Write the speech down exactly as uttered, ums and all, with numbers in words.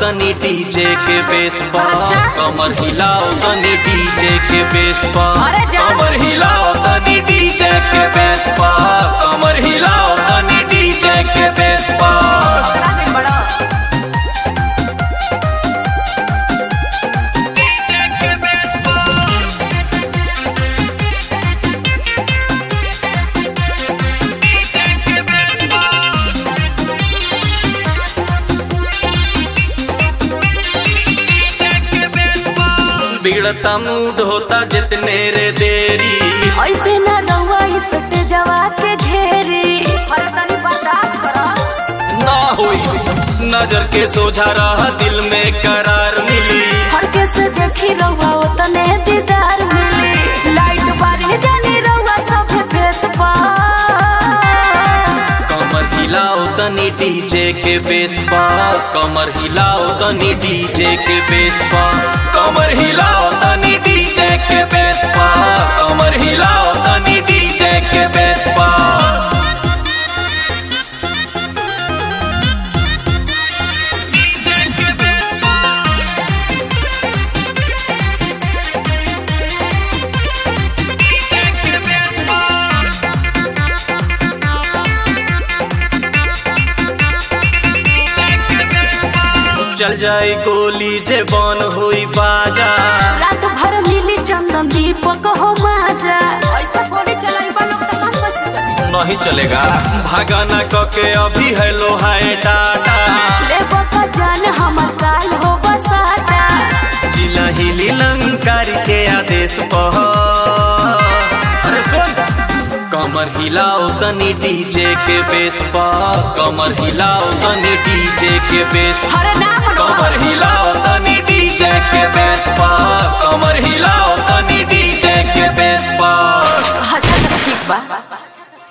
तनी डीजे के बेस पर, कमर हिलाओ तनी डीजे के बेस पर, कमर हिलाओ तनी डीजे के बेस पर, कमर हिलाओ तनी डीजे के बेस पर। बिगड़ता मूड होता जितने रे देरी, ऐसे न रहुआ सट जवा के घेरी, ना होई नजर के सोझा रहा दिल में करार मिली, हर के से देखी रहुआ उतने दीदार मिली, लाइट बारी जानी रहुआ सब फेस पा, कमर हिलाओ तनी डीजे के बेस पर, कमर हिलाओ तनी डीजे के बेस पर, कमर हिलाओ तनी डीजे के बेस पर, कमर हिलाओ तनी डीजे के बेस पर। चल जाए गोली जे बन होई बाजा, रात भर मिली चंदन दीपक हो माजा, ऐसा गोली चलाई बनो तो कौन बच नहीं चलेगा, भागाना कके अभी है लोहाए टाटा, ले बका जान हमर काल हो बसाता, जिला हिली लंकारी के आदेश पर, अरे सुन कमर हिलाओ तनी डीजे के बेस पर, कमर हिलाओ तनी डीजे के बेस पर, कमर हिलाओ तनी डीजे के बेस पर, कमर हिलाओ तनी डीजे के बेस पर। अच्छा ठीक बा।